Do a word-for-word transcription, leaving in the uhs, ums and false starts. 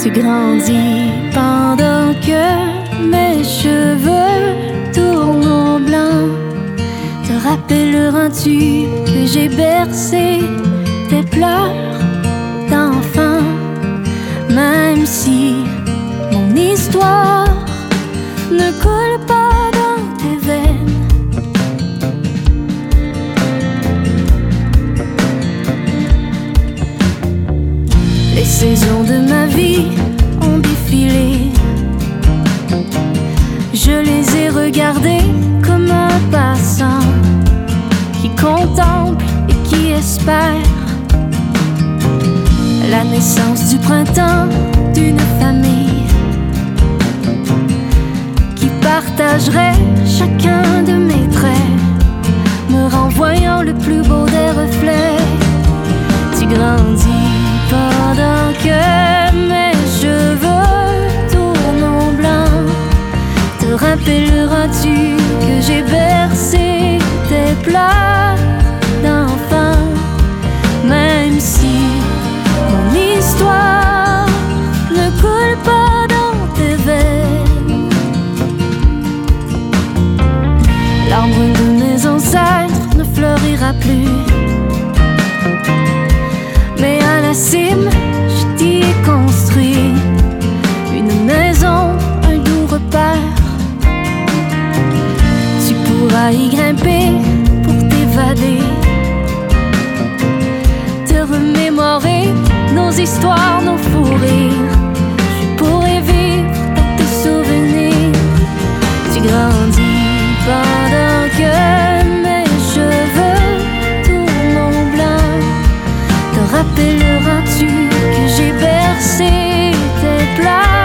Tu grandis pendant que mes cheveux tournent au blanc. Te rappelleras-tu que j'ai bercé tes pleurs d'enfant? Même si mon histoire ne coule pas dans tes veines, les saisons de ma vie ont défilé. Je les ai regardées comme un passant qui contemple et qui espère la naissance du printemps d'une famille qui partagerait chacun de mes traits, me renvoyant le plus beau des reflets. Tu grandis pendant que mes cheveux tournent au blanc. Te rappelleras-tu que j'ai bercé tes pleurs d'enfant? Même si mon histoire ne coule pas dans tes veines, l'arbre de mes ancêtres ne fleurira plus, mais à la cime, je t'y ai construit une maison, un doux repère. Tu pourras y grimper pour t'évader, te remémorer nos histoires, nos fous rires. Je pourrais vivre dans tes souvenirs. Tu grandis pendant que mes cheveux tournent au blanc. Te rappelleras-tu que j'ai bercé tes pleurs